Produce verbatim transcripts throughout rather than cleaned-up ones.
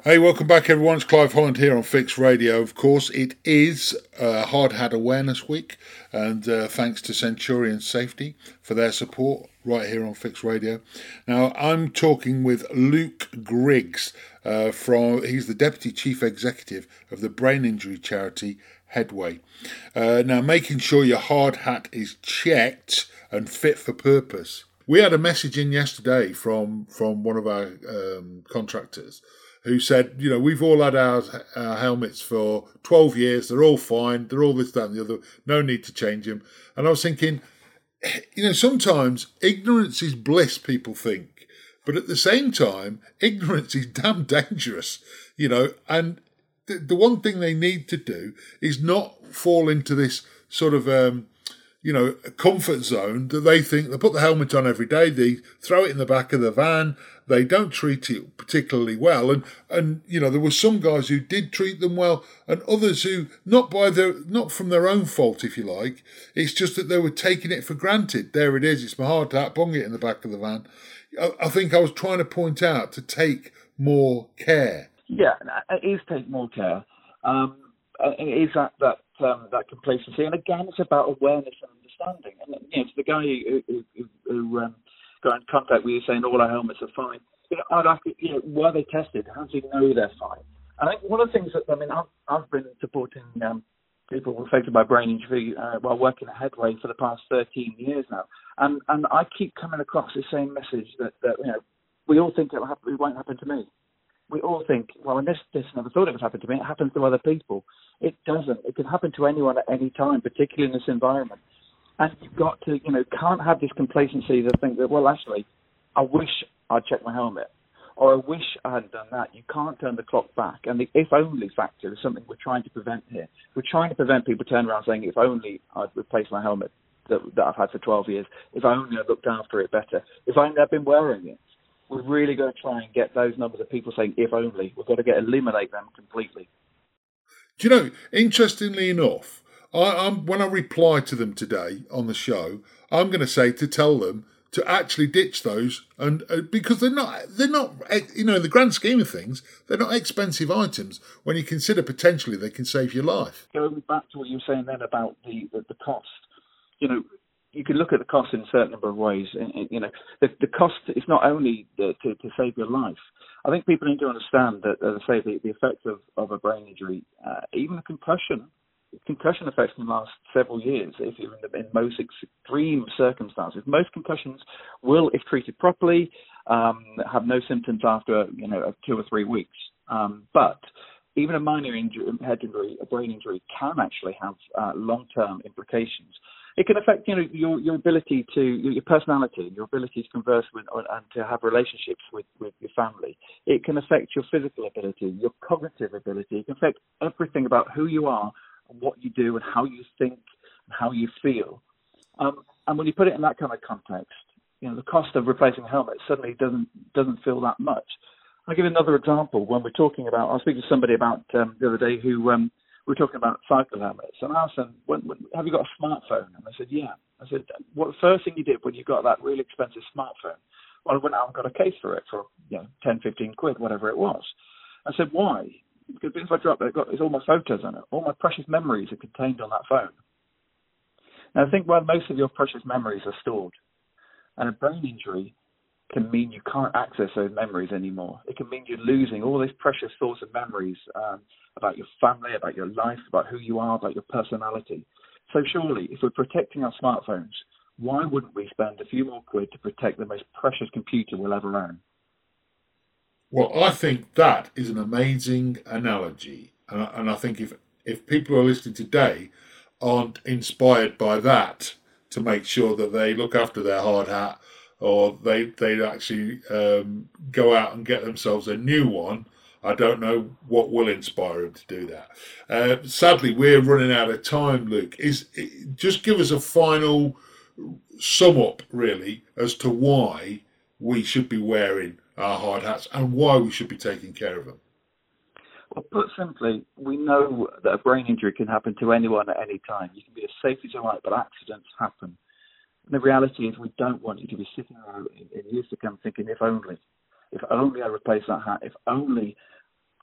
Hey, welcome back, everyone. It's Clive Holland here on Fix Radio. Of course, it is uh, Hard Hat Awareness Week, and uh, thanks to Centurion Safety for their support right here on Fix Radio. Now, I'm talking with Luke Griggs uh, from. He's the Deputy Chief Executive of the brain injury charity Headway. Uh, now, making sure your hard hat is checked and fit for purpose. We had a message in yesterday from from one of our um, contractors, who said, you know, we've all had our, our helmets for twelve years. They're all fine. They're all this, that, and the other. No need to change them. And I was thinking, you know, sometimes ignorance is bliss, people think. But at the same time, ignorance is damn dangerous, you know. And the, the one thing they need to do is not fall into this sort of, um, you know, comfort zone that they think they put the helmet on every day. They throw it in the back of the van. They don't treat it particularly well. And, and you know, there were some guys who did treat them well and others who, not by their, not from their own fault, if you like. It's just that they were taking it for granted. There it is. It's my hard hat. Bung it in the back of the van. I, I think I was trying to point out to take more care. Yeah, it is take more care. Um, it is that, that, um, that complacency. And again, it's about awareness and understanding. And, you know, to the guy who, who, who, who um, got in contact with you saying all our helmets are fine. You know, I'd ask, you know, were they tested? How do you know they're fine? I think one of the things that, I mean, I've, I've been supporting um, people affected by brain injury uh, while working at Headway for the past thirteen years now. And and I keep coming across the same message that, that you know, we all think it, will happen, it won't happen to me. We all think, well, and this, this never thought it would happen to me. It happens to other people. It doesn't. It can happen to anyone at any time, particularly in this environment. And you've got to, you know, can't have this complacency to think that, well, actually, I wish I'd checked my helmet, or I wish I hadn't done that. You can't turn the clock back. And the if only factor is something we're trying to prevent here. We're trying to prevent people turning around saying, if only I'd replaced my helmet that, that I've had for twelve years, if only I'd looked after it better, if only I'd been wearing it. We've really got to try and get those numbers of people saying, if only. We've got to get eliminate them completely. Do you know, interestingly enough, I, I'm, when I reply to them today on the show, I'm going to say to tell them to actually ditch those, and uh, because they're not, they're not, you know, in the grand scheme of things, they're not expensive items when you consider potentially they can save your life. Going back to what you were saying then about the, the, the cost, you know, you can look at the cost in a certain number of ways. You know, the, the cost is not only the, to, to save your life. I think people need to understand that, as I say, the, the effects of, of a brain injury, uh, even a concussion, concussion effects can last several years if you're in, the, in most extreme circumstances. Most concussions will, if treated properly, um, have no symptoms after, you know, two or three weeks. Um, but even a minor injury, head injury, a brain injury, can actually have uh, long-term implications. It can affect, you know, your, your ability to, your personality, your ability to converse with and to have relationships with, with your family. It can affect your physical ability, your cognitive ability. It can affect everything about who you are and what you do and how you think and how you feel. Um, and when you put it in that kind of context, you know, the cost of replacing a helmet suddenly doesn't doesn't feel that much. I'll give another example. When we're talking about, I was speaking to somebody about um, the other day who um, we were talking about cycle helmets, and I asked them, when, when, have you got a smartphone? And they said, yeah. I said, what the first thing you did when you got that really expensive smartphone? Well, I went out and got a case for it for, you know, ten, fifteen quid, whatever it was. I said, why? Because if I drop it, I've got, it's all my photos on it. All my precious memories are contained on that phone. Now, I think, well, most of your precious memories are stored. And a brain injury can mean you can't access those memories anymore. It can mean you're losing all these precious thoughts and memories um, about your family, about your life, about who you are, about your personality. So surely, if we're protecting our smartphones, why wouldn't we spend a few more quid to protect the most precious computer we'll ever own? Well, I think that is an amazing analogy. And I, and I think if, if people are listening today aren't inspired by that to make sure that they look after their hard hat, or they they actually um, go out and get themselves a new one, I don't know what will inspire them to do that. Uh, sadly, we're running out of time, Luke. Is just give us a final sum up, really, as to why we should be wearing our hard hats and why we should be taking care of them. Well, put simply, we know that a brain injury can happen to anyone at any time. You can be as safe as you like, but accidents happen. And the reality is we don't want you to be sitting around in, in years to come thinking, if only, if only I replace that hat, if only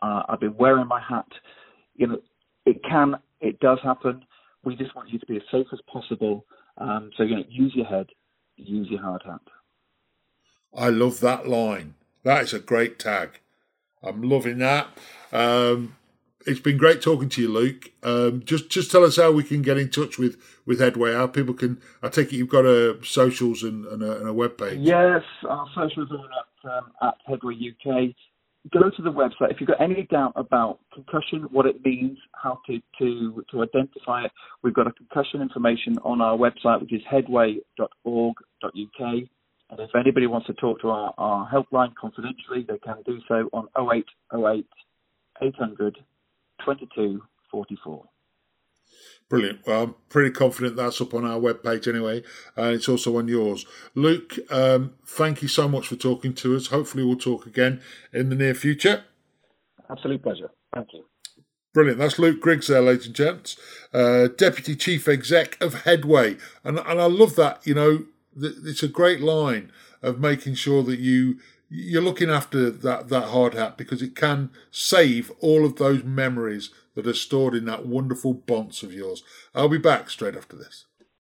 Uh, I've been wearing my hat. You know, it can, it does happen. We just want you to be as safe as possible. Um, so, you know, use your head, use your hard hat. I love that line. That is a great tag. I'm loving that. Um, it's been great talking to you, Luke. Um, just just tell us how we can get in touch with, with Headway, how people can... I take it you've got a socials and, and, a, and a web page. Yes, our socials are at, um, at Headway U K. Go to the website. If you've got any doubt about concussion, what it means, how to, to, to identify it, we've got a concussion information on our website, which is headway dot org dot U K. And if anybody wants to talk to our, our helpline confidentially, they can do so on oh eight oh eight, eight hundred, twenty-two forty-four. Brilliant. Well, I'm pretty confident that's up on our webpage anyway, and it's also on yours. Luke, um, thank you so much for talking to us. Hopefully we'll talk again in the near future. Absolute pleasure. Thank you. Brilliant. That's Luke Griggs there, ladies and gents, uh, Deputy Chief Exec of Headway. And, and I love that, you know, th- it's a great line of making sure that you... you're looking after that, that hard hat, because it can save all of those memories that are stored in that wonderful bonce of yours. I'll be back straight after this.